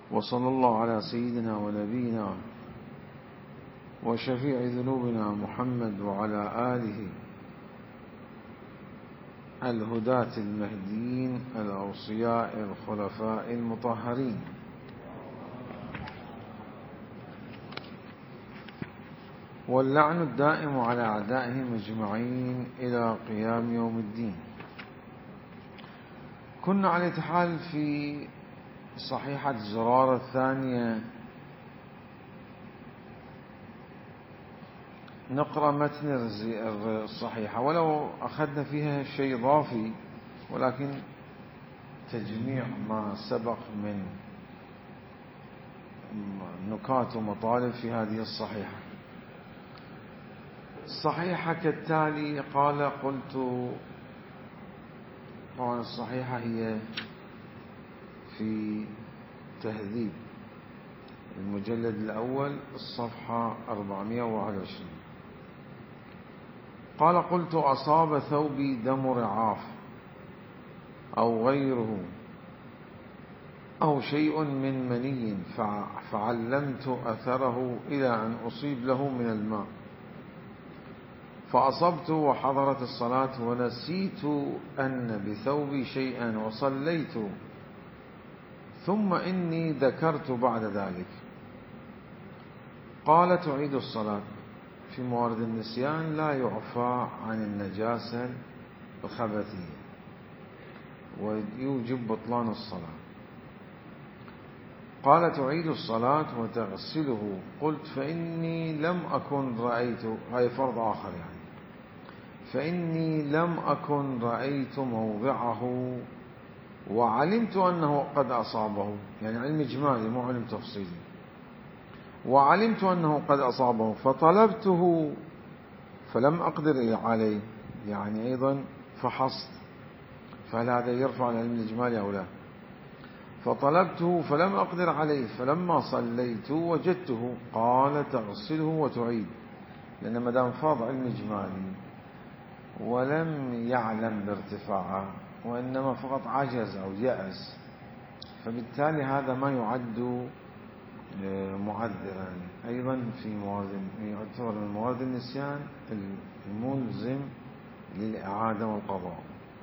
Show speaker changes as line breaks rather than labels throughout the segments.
وصلى الله على سيدنا ونبينا وشفيع ذنوبنا محمد وعلى آله الهداة المهديين الأوصياء الخلفاء المطهرين. واللعن الدائم على أعدائهم أجمعين إلى قيام يوم الدين. كنا على حال في صحيحة زرارة الثانية نقرأ متن الصحيحة، ولو أخذنا فيها شيء إضافي ولكن تجميع ما سبق من نكات ومطالب في هذه الصحيحة. الصحيحة كالتالي: قال قلت. طبعا الصحيحة هي في تهذيب المجلد الأول الصفحة 421. قال قلت: أصاب ثوبي دم رعاف أو غيره أو شيء من مني فعلمت أثره إلى أن أصيب له من الماء، فأصبت وحضرت الصلاة ونسيت أن بثوبي شيئا وصليت، ثم إني ذكرت بعد ذلك. قال: تعيد الصلاة. في موارد النسيان لا يعفى عن النجاسة الخبثية ويوجب بطلان الصلاة. قال: تعيد الصلاة وتغسله. قلت: فإني لم أكن رأيت، هاي فرض آخر يعني، فإني لم أكن رأيت موضعه وعلمت أنه قد أصابه، يعني علم إجمالي مو علم تفصيلي. وعلمت أنه قد أصابه فطلبته فلم أقدر عليه، يعني أيضا فحصت، فهل هذا يرفع العلم الإجمالي أو لا؟ فطلبته فلم أقدر عليه، فلما صليت وجدته. قال: تغسله وتعيد، لأن ما دام فرض علم إجمالي ولم يعلم بارتفاعه وإنما فقط عجز أو يأس، فبالتالي هذا ما يعد معذرا. أيضا في يعتبر من موارد النسيان الملزم للإعادة والقضاء.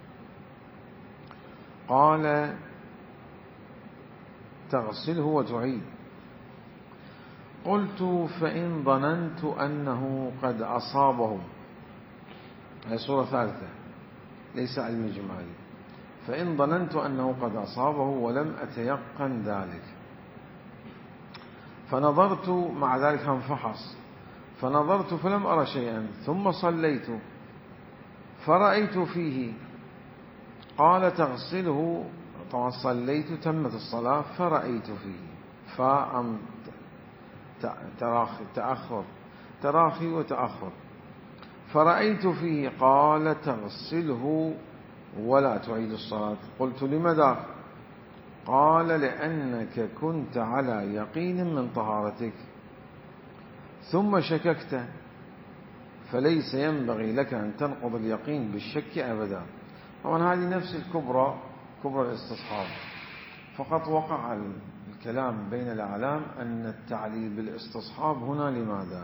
قال: تغسله وتعيد. قلت: فإن ظننت أنه قد أصابه، هذه صورة ثالثة ليس علم إجمالي. فإن ظننت أنه قد أصابه ولم أتيقن ذلك، فنظرت، مع ذلك هم فحص، فنظرت فلم أرى شيئا، ثم صليت فرأيت فيه. قال: تغسله. طبعا صليت تمت الصلاة فرأيت فيه، تراخي وتأخر، فرأيت فيه. قال: تغسله ولا تعيد الصلاة. قلت: لماذا؟ قال: لأنك كنت على يقين من طهارتك ثم شككت، فليس ينبغي لك أن تنقض اليقين بالشك أبدا. طبعا هذه نفس كبرى الاستصحاب، فقط وقع الكلام بين الأعلام أن التعليل بالاستصحاب هنا لماذا؟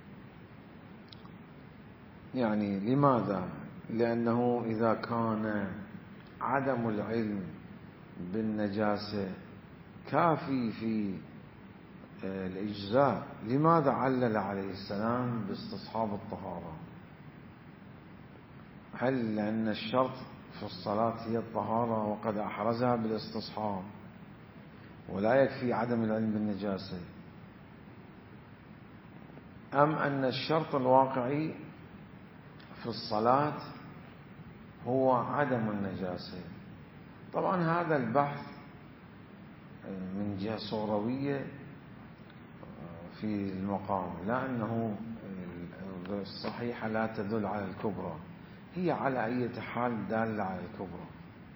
يعني لماذا؟ لأنه إذا كان عدم العلم بالنجاسة كافي في الإجزاء، لماذا علل عليه السلام باستصحاب الطهارة؟ هل لأن الشرط في الصلاة هي الطهارة وقد أحرزها بالاستصحاب ولا يكفي عدم العلم بالنجاسة، أم أن الشرط الواقعي في الصلاة هو عدم النجاسة؟ طبعا هذا البحث من جهة صغروية في المقام، لا أنه الصحيحة لا تدل على الكبرى، هي على أي حال دالة على الكبرى.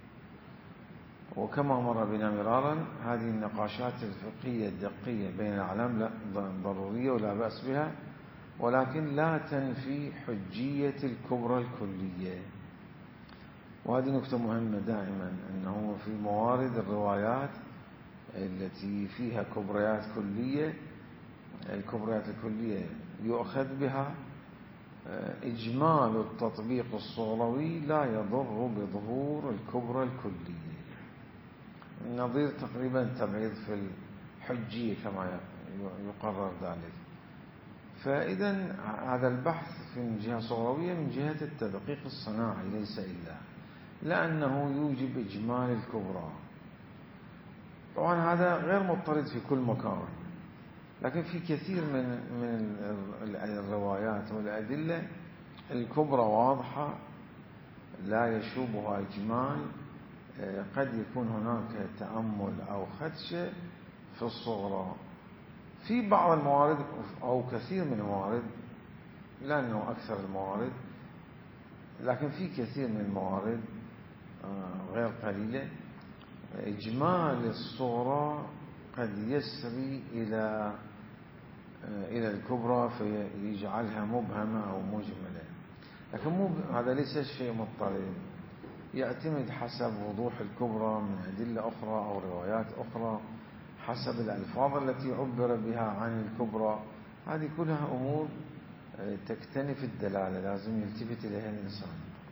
وكما مر بنا مرارا هذه النقاشات الفقهية الدقية بين الأعلام لا ضرورية ولا بأس بها، ولكن لا تنفي حجية الكبرى الكلية. وهذه نقطة مهمة دائما، أنه في موارد الروايات التي فيها كبريات كلية، الكبريات الكلية يؤخذ بها. إجمال التطبيق الصغروي لا يضر بظهور الكبرى الكلية، نظير تقريبا تبعيض في الحجية كما يقرر ذلك. فإذا هذا البحث من جهة صغروية من جهة التدقيق الصناعي ليس إلا، لأنه يوجب إجمال الكبرى. طبعا هذا غير مضطرد في كل مكان، لكن في كثير من الروايات والأدلة الكبرى واضحة لا يشوبها إجمال. قد يكون هناك تأمل أو خدشة في الصغرى في بعض الموارد أو كثير من الموارد، لأنه أكثر الموارد، لكن في كثير من الموارد غير قليلة إجمال الصغرى قد يسري إلى الكبرى فيجعلها مبهمة أو مجملة. لكن هذا ليس شيء مضطرد، يعتمد حسب وضوح الكبرى من أدلة أخرى أو روايات أخرى، حسب الألفاظ التي عبر بها عن الكبرى. هذه كلها أمور تكتنف الدلالة، لازم يلتفت إليها الإنسان.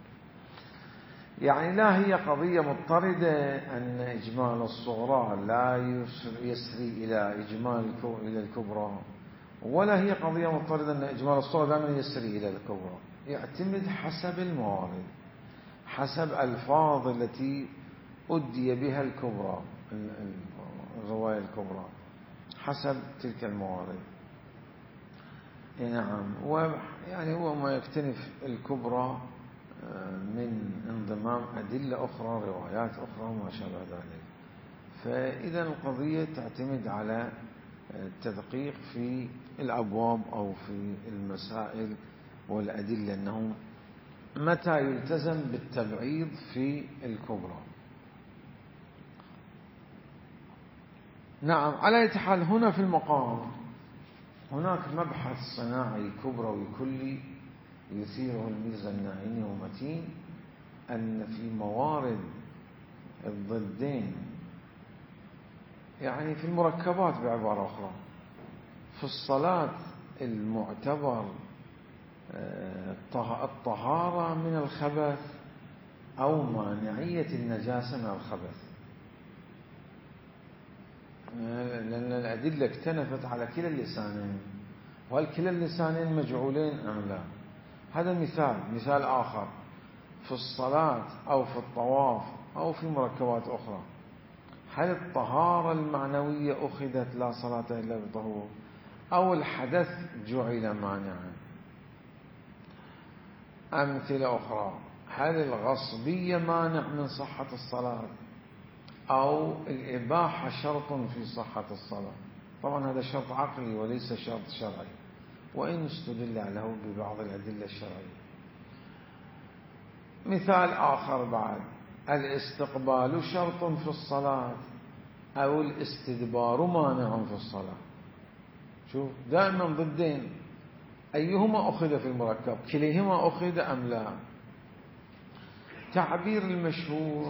يعني لا هي قضية مضطردة أن إجمال الصغرى لا يسري إلى الكبرى، ولا هي قضية مضطردة أن إجمال الصغرى دائما يسري إلى الكبرى. يعتمد حسب الموارد، حسب الألفاظ التي أدي بها الكبرى، الرواية الكبرى، حسب تلك الموارد. نعم. ويعني هو ما يكتنف الكبرى من انضمام أدلة أخرى، روايات أخرى وما شابه ذلك. فإذا القضية تعتمد على التدقيق في الأبواب أو في المسائل والأدلة، أنه متى يلتزم بالتبعيض في الكبرى. نعم. على أي حال هنا في المقام هناك مبحث صناعي كبروي كلي يثيره الميزانعيني ومتين، أن في موارد الضدين، يعني في المركبات بعبارة أخرى، في الصلاة المعتبر الطهارة من الخبث أو مانعية النجاسة من الخبث، لأن الأدلة اكتنفت على كلا اللسانين، وهل كلا اللسانين مجعولين أم لا؟ هذا مثال آخر في الصلاة أو في الطواف أو في مركبات أخرى، هل الطهارة المعنوية أخذت لا صلاة إلا بطهور، أو الحدث جعل مانعا؟ أمثلة أخرى، هل الغصبية مانع من صحة الصلاة، أو الإباحة شرط في صحة الصلاة؟ طبعا هذا شرط عقلي وليس شرط شرعي، وإن استدل له ببعض الأدلة الشرعية. مثال آخر بعد، الاستقبال شرط في الصلاة أو الاستدبار مانع في الصلاة. شوف دائما ضدين، أيهما أخذ في المركب، كليهما أخذ أم لا؟ تعبير المشهور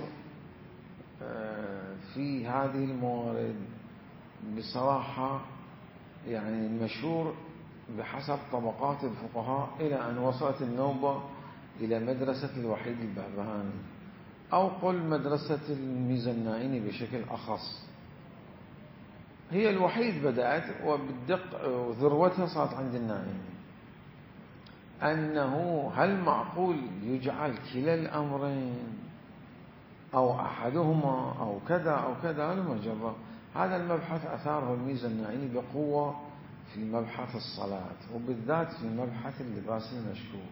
في هذه الموارد بصراحة، يعني المشهور بحسب طبقات الفقهاء إلى أن وصلت النوبة إلى مدرسة الوحيد البهبهاني، أو قل مدرسة الميزانعيني بشكل أخص. هي الوحيد بدأت وبالدق وذروتها صارت عند النائمي، أنه هل معقول يجعل كلا الأمرين أو أحدهما أو كذا أو كذا؟ هذا مجرد هذا المبحث أثاره الميزانعيني بقوة في مبحث الصلاة، وبالذات في مبحث اللباس المشكوك.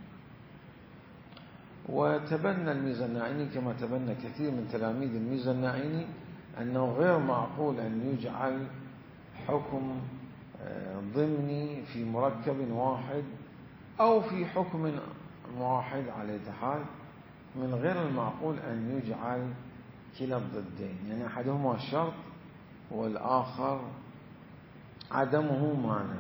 وتبنى الميزانعيني كما تبنى كثير من تلاميذ الميزانعيني أنه غير معقول أن يجعل حكم ضمني في مركب واحد أو في حكم واحد على حال، من غير المعقول أن يجعل كلا الضدين، يعني أحدهما شرط والآخر عدمه مانع.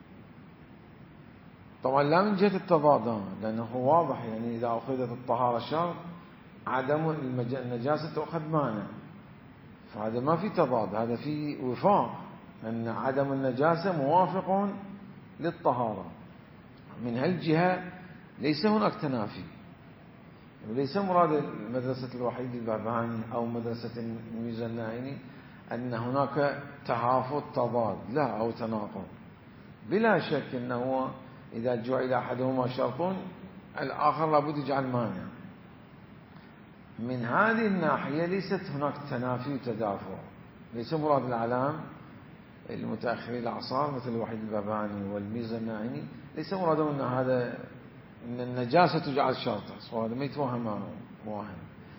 طبعا لا من جهة التضادان، لأنه واضح، يعني إذا أخذت الطهارة شرط عدم النجاسة تأخذ مانع، فهذا ما في تضاد، هذا في وفاق، أن عدم النجاسة موافق للطهارة. من هالجهة ليس هناك تنافي، وليس مراد مدرسة الوحيد البهبهاني أو مدرسة الميزة النائني أن هناك تهافت تضاد، لا، أو تناقض. بلا شك أنه إذا جعل أحدهما شرط الآخر لابد يجعل مانع. من هذه الناحية ليست هناك تنافي وتدافع. ليس مراد الأعلام المتأخرين الأعصار مثل الوحيد البهبهاني والميزة النائني ليس مرادهم أن هذا أن النجاسة تجعل شرطا، وهذا ما يتوهم واهم.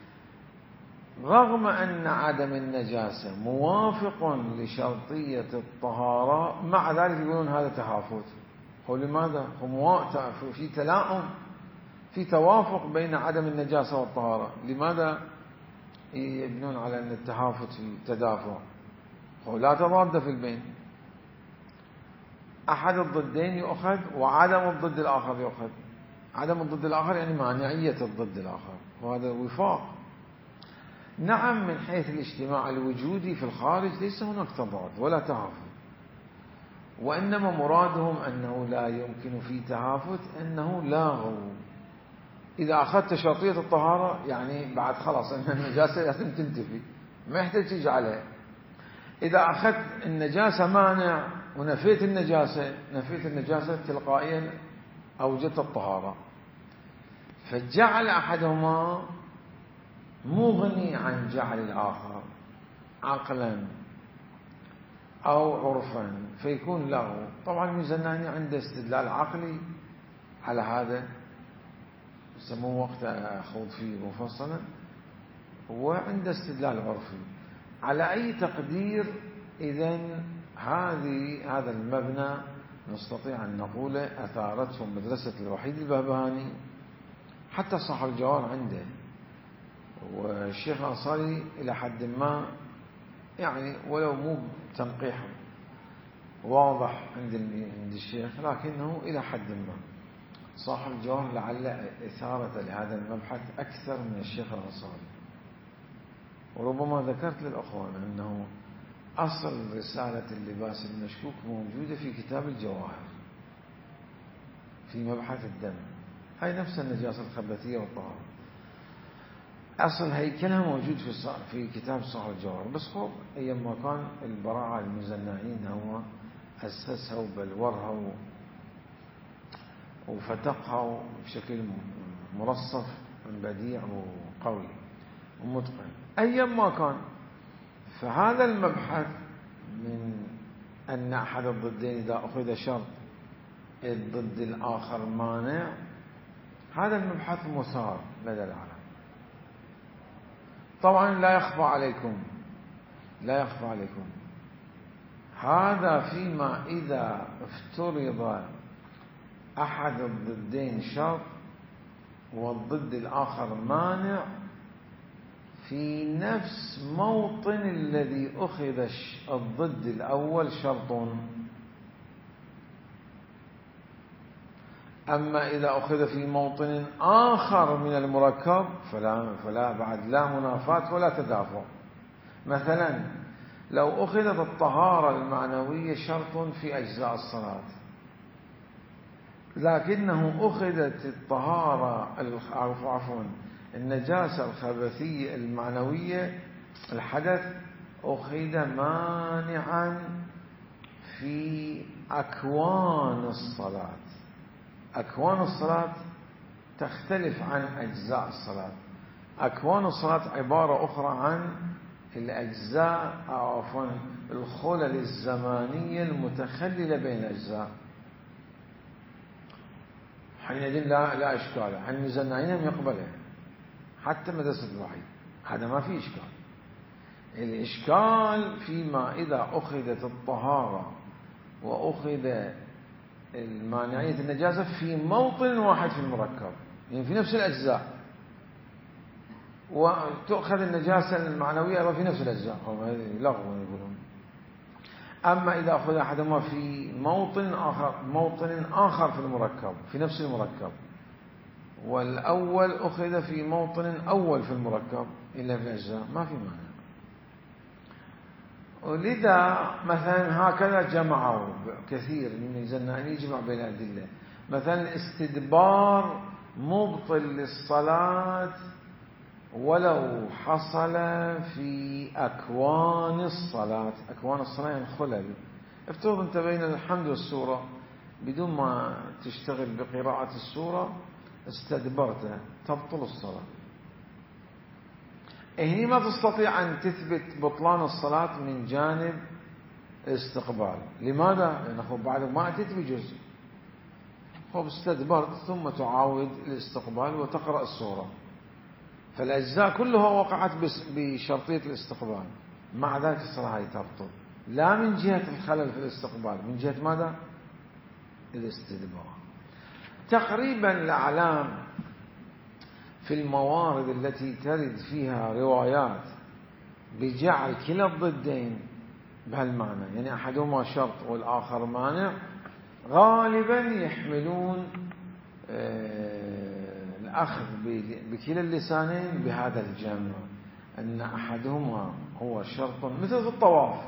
رغم أن عدم النجاسة موافق لشرطية الطهارة، مع ذلك يقولون هذا تهافت. هو لماذا؟ في تلاؤم، في توافق بين عدم النجاسة والطهارة، لماذا يبنون على أن التهافت في تدافع؟ هو لا تضاد في البين، أحد الضدين يؤخذ وعدم الضد الآخر يؤخذ. عدم الضد الآخر يعني مانعية الضد الآخر، وهذا وفاق. نعم، من حيث الاجتماع الوجودي في الخارج ليس هناك تضاد ولا تهافت، وإنما مرادهم أنه لا يمكن في تهافت، أنه لاغوا. إذا أخذت شرطية الطهارة يعني بعد خلاص أن النجاسة لازم تنتفي، ما يحتاج تجعلها. إذا أخذت النجاسة مانع ونفيت النجاسة تلقائيا أوجدت الطهارة. فجعل أحدهما مغني عن جعل الآخر عقلا أو عرفا، فيكون له. طبعا الميزة النائني عنده استدلال عقلي على هذا، يسموه وقت أخوض فيه مفصلا، وعنده استدلال عرفي. على أي تقدير إذن هذا المبنى نستطيع أن نقول أثارته مدرسة الوحيد البهبهاني، حتى صاحب الجوهر عنده، والشيخ الأنصاري إلى حد ما يعني ولو مو تنقيح واضح عند الشيخ، لكنه إلى حد ما صاحب الجوهر لعل إثارة لهذا المبحث أكثر من الشيخ الأنصاري. وربما ذكرت للأخوان أنه أصل رسالة اللباس المشكوك موجودة في كتاب الجواهر في مبحث الدم، هاي نفس النجاسة الخبثية والطهارة، أصل هيكلها موجود في كتاب صاحب الجواهر. بس هو أيام ما كان البراعة المزنعين هو أسسها وبلورها وفتقها بشكل مرصف بديع وقوي ومتقن أيام ما كان. فهذا المبحث من أن أحد الضدين إذا أخذ شرط الضد الآخر مانع، هذا المبحث مثار لدى العالم. طبعا لا يخفى عليكم هذا فيما إذا افترض أحد الضدين شرط والضد الآخر مانع في نفس موطن الذي أخذ الضد الأول شرط. أما إذا أخذ في موطن آخر من المركب فلا بعد لا منافاة ولا تدافع. مثلا لو أخذت الطهارة المعنوية شرط في أجزاء الصلاة، لكنه أخذت الطهارة النجاسة الخبثية المعنوية الحدث أخذ مانعا في أكوان الصلاة. أكوان الصلاة تختلف عن أجزاء الصلاة. أكوان الصلاة عبارة أخرى عن الأجزاء أو الخلل الزمانية المتخللة بين الأجزاء. حينئذ لا إشكال، عن المزنعين يقبله حتى مدرسة الوحيد، هذا ما في إشكال. الإشكال فيما إذا أخذت الطهارة وأخذ المانعية النجاسة في موطن واحد في المركب، يعني في نفس الأجزاء، وتأخذ النجاسة المعنوية في نفس الأجزاء، هذه لغو يقولون. أما إذا أخذ أحدهما في موطن آخر في المركب في نفس المركب، والأول أخذ في موطن أول في المركب إلا في الأجزاء، ما في مانع. ولذا مثلا هكذا جمعوا كثير من الجنائين يجمع بين الأدلة. مثلا الاستدبار مبطل للصلاة ولو حصل في أكوان الصلاة. أكوان الصلاة يعني خلل. افترض أنت بين الحمد والسورة بدون ما تشتغل بقراءة السورة استدبرت، تبطل الصلاة. هنا ما تستطيع أن تثبت بطلان الصلاة من جانب الاستقبال. لماذا؟ لأنه بعد ما أتيت بجزء، استدبرت ثم تعاود الاستقبال وتقرأ السورة، فالأجزاء كلها وقعت بشرطية الاستقبال. مع ذلك الصلاة هي تبطل، لا من جهة الخلل في الاستقبال، من جهة ماذا؟ الاستدبار. تقريبا الأعلام في الموارد التي ترد فيها روايات بجعل كلا الضدين بهالمعنى، يعني أحدهما شرط والآخر مانع، غالبا يحملون الأخذ بكلا اللسانين بهذا الجمع، أن أحدهما هو شرط، مثل في الطواف.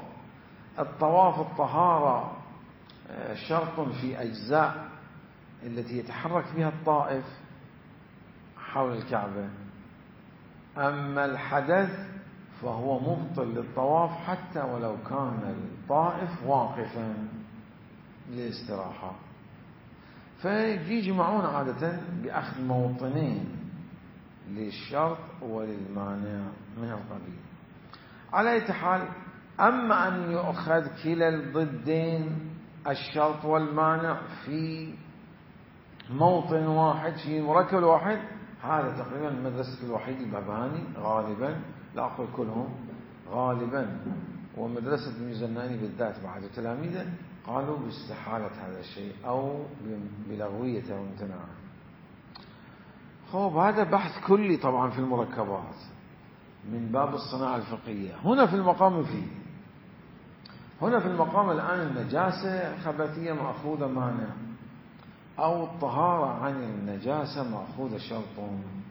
الطهارة شرط في أجزاء التي يتحرك بها الطائف حول الكعبة، أما الحدث فهو مبطل للطواف حتى ولو كان الطائف واقفا للاستراحة. فيجمعون عادة بأخذ موطنين للشرط وللمانع من القبيل. على أي حال، أما أن يؤخذ كلا الضدين الشرط والمانع في موطن واحد في مركب واحد، هذا تقريبا المدرسة الوحيد الباباني غالبا، لا أقول كلهم، غالبا، ومدرسة الميزناني بالذات بعد تلاميذه قالوا باستحالة هذا الشيء أو بلغويته وامتناعه. هذا بحث كلي طبعا في المركبات من باب الصناعة الفقهية. هنا في المقام الآن النجاسة خبثية مأخوذة مانع، أو الطهارة عن النجاسة مأخوذة شرط.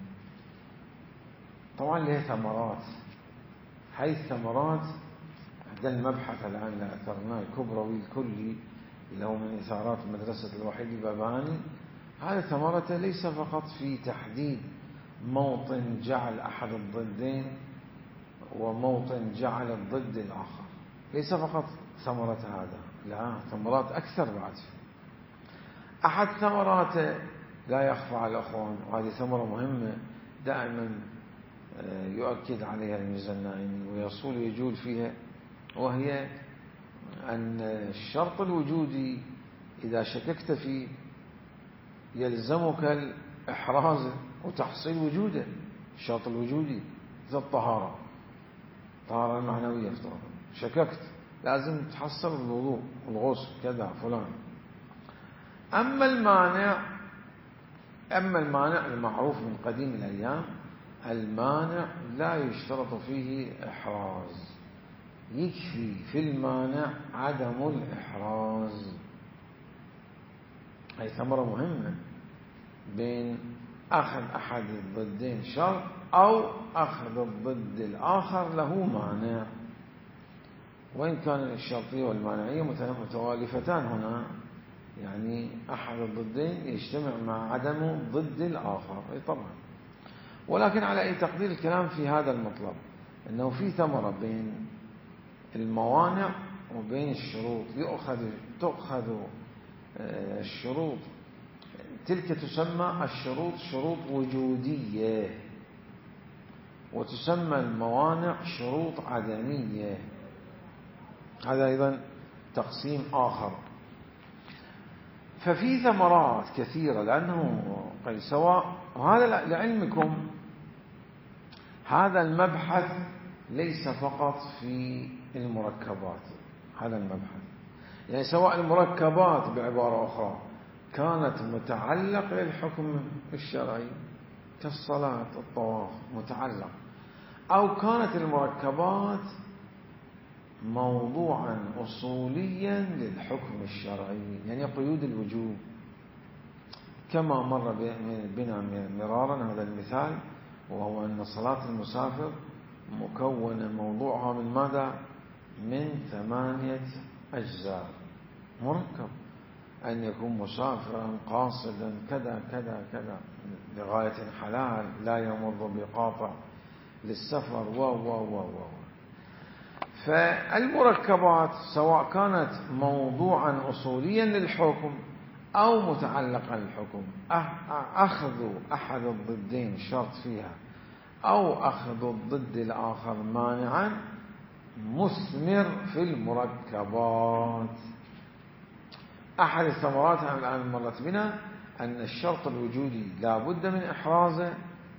طبعا لها ثمرات. هاي الثمرات هذا المبحث الآن اللي أثرناه الكبروي الكلي اللي هو من إثارات مدرسة الوحيد الباباني، هذه ثمرته ليس فقط في تحديد موطن جعل أحد الضدين وموطن جعل الضد الآخر، ليس فقط ثمرة هذا، لا، ثمرات أكثر بعد. أحد ثمراته لا يخفى على الأخوان، وهذه ثمرة مهمة دائما يؤكد عليها الميزنائي ويصول ويجول فيها، وهي أن الشرط الوجودي إذا شككت فيه يلزمك الإحراز وتحصيل وجوده. الشرط الوجودي مثل الطهارة المعنوية، افترض شككت لازم تحصل الوضوء والغسل كذا فلان. أما المانع المعروف من قديم الأيام، المانع لا يشترط فيه إحراز، يكفي في المانع عدم الإحراز. هي ثمرة مهمة بين أخذ أحد الضدين شرط أو أخذ الضد الآخر له مانع، وإن كان الشرطية والمانعية متوالفتان هنا، يعني أحد الضدين يجتمع مع عدم ضد الآخر طبعا. ولكن على أي تقدير الكلام في هذا المطلب أنه في ثمرة بين الموانع وبين الشروط، تؤخذ الشروط تلك تسمى الشروط شروط وجودية، وتسمى الموانع شروط عدمية. هذا أيضا تقسيم آخر. ففي ثمرات كثيرة، لأنه سواء، وهذا لعلمكم هذا المبحث ليس فقط في المركبات، هذا المبحث يعني سواء المركبات بعبارة أخرى كانت متعلقة بالحكم الشرعي كالصلاة الطواف متعلق، أو كانت المركبات موضوعا أصوليا للحكم الشرعي، يعني قيود الوجوب، كما مر بنا مرارا هذا المثال، وهو أن صلاة المسافر مكونة موضوعها من ماذا؟ من 8 أجزاء مركب، أن يكون مسافرا قاصدا كذا كذا كذا لغاية حلال لا يمر بقاطع للسفر و فالمركبات سواء كانت موضوعا أصوليا للحكم أو متعلقا بالحكم، أخذ أحد الضدين شرط فيها أو أخذ الضد الآخر مانعا مثمر في المركبات. أحد الثمرات الآن مرت بنا أن الشرط الوجودي لا بد من إحرازه،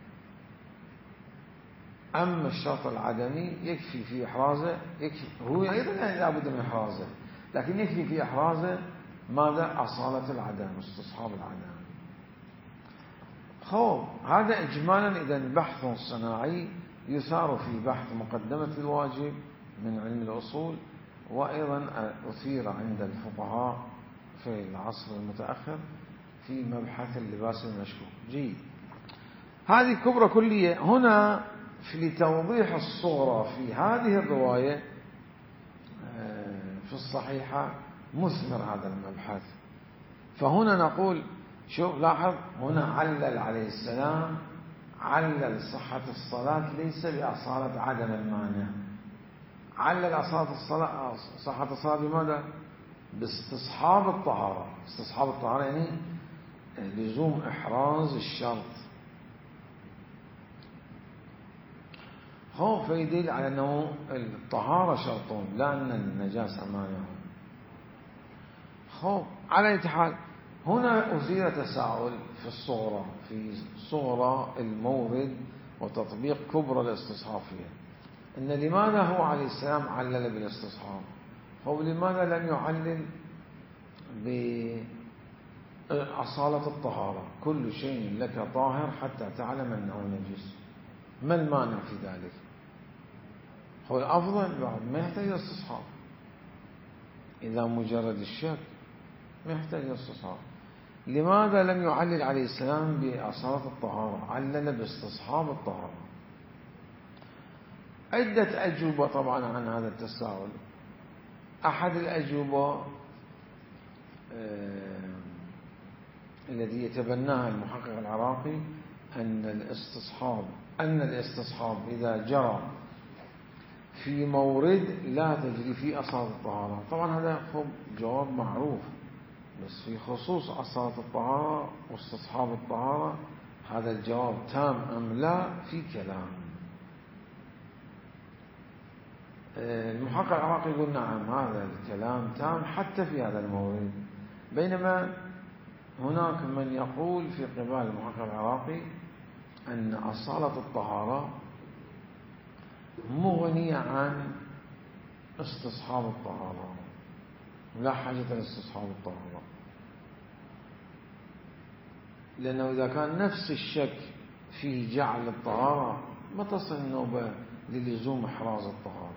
أما الشرط العدمي يكفي في إحرازه، هو أيضا لا بد من إحرازه، لكن يكفي في إحرازه ماذا؟ أصالة العدم، استصحاب العدم. هذا إجمالا إذن بحث صناعي يثار في بحث مقدمة الواجب من علم الأصول، وأيضا أثير عند الفقهاء في العصر المتأخر في مبحث اللباس المشكوك. جيد، هذه كبرى كلية. هنا لتوضيح الصورة في هذه الرواية في الصحيحة مثمر هذا المبحث. فهنا نقول شوف لاحظ، هنا علل عليه السلام، علل صحة الصلاة ليس بأصالة عدم المانع، علل صحة الصلاة بماذا؟ باستصحاب الطهارة. استصحاب الطهارة يعني لزوم إحراز الشرط. فيدل على أنه الطهارة شرط لا أن النجاسة مانع. على أي حال هنا أثير تساؤل في الصغرى، في صغرى المورد وتطبيق كبرى الاستصحاب فيها، إن لماذا هو عليه السلام علل بالاستصحاب؟ لماذا لم يعلل بأصالة الطهارة؟ كل شيء لك طاهر حتى تعلم أنه نجس، ما المانع في ذلك؟ الأفضل بعد ما يحتاج استصحاب، إذا مجرد الشك ما يحتاج استصحاب. لماذا لم يعلل عليه السلام بأصالة الطهارة؟ علل باستصحاب الطهارة. عدة أجوبة طبعا عن هذا التساؤل. أحد الأجوبة الذي يتبناها المحقق العراقي أن الاستصحاب إذا جرى في مورد لا تجري فيه أصالة الطهارة. طبعا هذا جواب معروف، بس في خصوص أصالة الطهارة واستصحاب الطهارة هذا الجواب تام أم لا في كلام. المحقق العراقي يقول نعم هذا الكلام تام حتى في هذا المورد، بينما هناك من يقول في قبال المحقق العراقي أن أصالة الطهارة مغنية عن استصحاب الطهارة، لا حاجة لاستصحاب الطهارة، لأنه إذا كان نفس الشك فيه جعل الطهارة ما تصل النوبة للزوم إحراز الطهارة،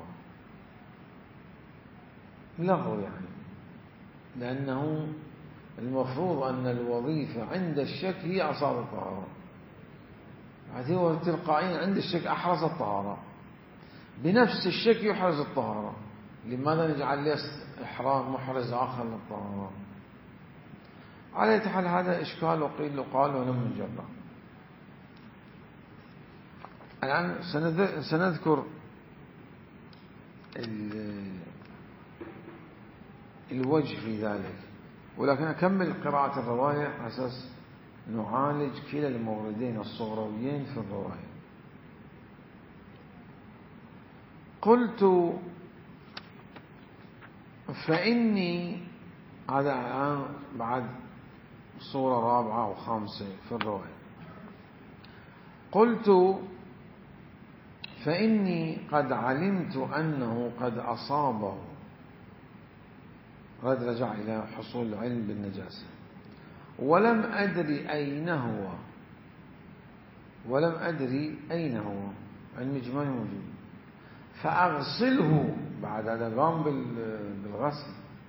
لغو يعني، لأنه المفروض أن الوظيفة عند الشك هي أصالة الطهارة، هو تلقائيا عند الشك أحرز الطهارة، بنفس الشك يحرز الطهارة، لماذا نجعل له إحرام محرز آخر للطهارة؟ على حال هذا إشكال وقيل وقال ولم نجرب. الآن سنذكر الوجه في ذلك، ولكن أكمل قراءة الرواية على أساس نعالج كلا الموردين الصغرويين في الرواية. قلت فإني، هذا الآن بعد صورة رابعة أو خامسة في الرواية. قلت فإني قد علمت أنه قد أصابه، قد رجع إلى حصول العلم بالنجاسة، ولم أدري أين هو علم إجمالي موجود، فأغسله، بعد هذا قام بالغسل،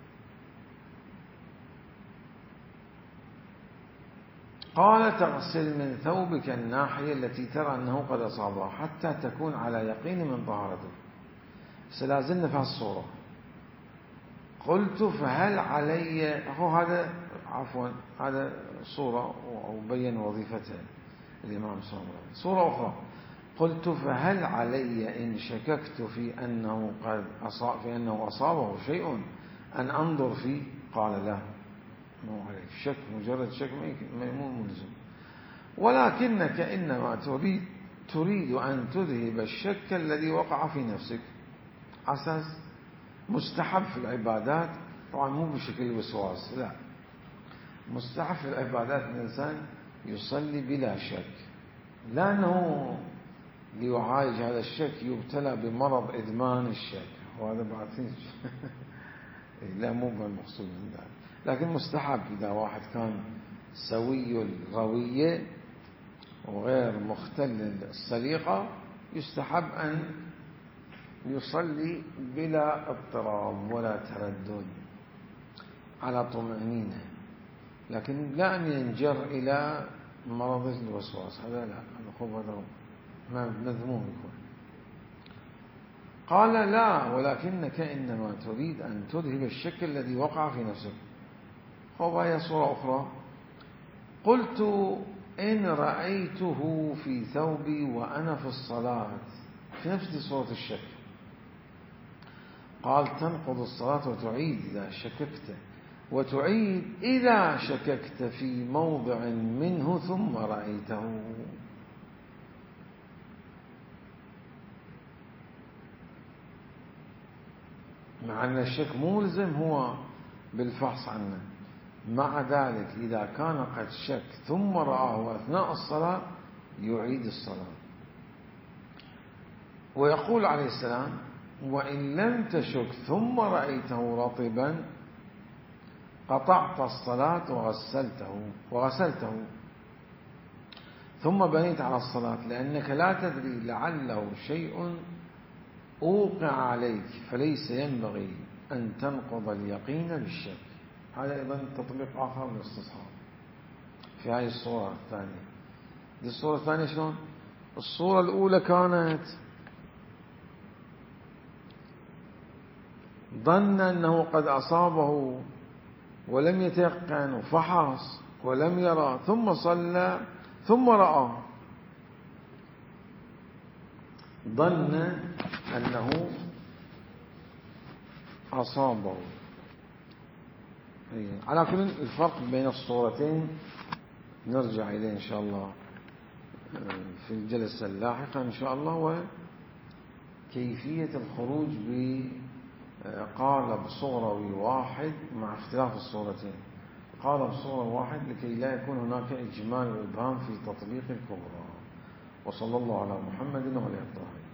قال تغسل من ثوبك الناحية التي ترى أنه قد أصابها حتى تكون على يقين من طهارته. سلازلنا في هالصورة. قلت فهل علي، هذا عفوا هذا صورة وبين وظيفتها الإمام صلى الله عليه وسلم. صورة أخرى: قلت فهل علي إن شككت في أنه أصابه شيء أن أنظر فيه؟ قال لا، مو عليك شك، مجرد شك مو ملزم، ولكنك إنما تريد أن تذهب الشك الذي وقع في نفسك. أساس مستحب في العبادات، طبعا مو بشكل وسواس، لا، مستحب في العبادات الإنسان يصلي بلا شك، لأنه ليعالج هذا الشك يبتلى بمرض إدمان الشك، وهذا بعد لا، مو بالمقصود من ذلك، لكن مستحب إذا واحد كان سوي الروية وغير مختل السليقة يستحب أن يصلي بلا اضطراب ولا تردد على طمأنينة، لكن لا أن ينجر إلى مرض الوسواس، هذا لا، هذا مذموم يكون. قال لا، ولكنك إنما تريد أن تذهب الشك الذي وقع في نفسك. هي صورة أخرى: قلت إن رأيته في ثوبي وأنا في الصلاة، في نفس صورة الشك. قال تنقض الصلاة وتعيد إذا شككت، وتعيد إذا شككت في موضع منه ثم رأيته. مع أن الشك ملزم هو بالفحص عنه، مع ذلك إذا كان قد شك ثم رآه أثناء الصلاة يعيد الصلاة. ويقول عليه السلام: وإن لم تشك ثم رأيته رطبا قطعت الصلاة وغسلته ثم بنيت على الصلاة، لأنك لا تدري لعله شيء أوقع عليك، فليس ينبغي أن تنقض اليقين بالشك. هذا أيضا تطبيق آخر للاستصحاب في هذه الصورة الثانية. دي الصورة الثانية شلون؟ الصورة الأولى كانت ظن أنه قد أصابه ولم يتيقن وفحص ولم يرى، ثم صلى ثم رأى، ظن أنه أصابه. على كل الفرق بين الصورتين نرجع إليه إن شاء الله في الجلسة اللاحقة إن شاء الله، وكيفية الخروج بقالب صغروي واحد مع اختلاف الصورتين، قالب صغروي واحد لكي لا يكون هناك إجمال وإبهام في تطبيق الكبرى. وصلى الله على محمد وعلى آله.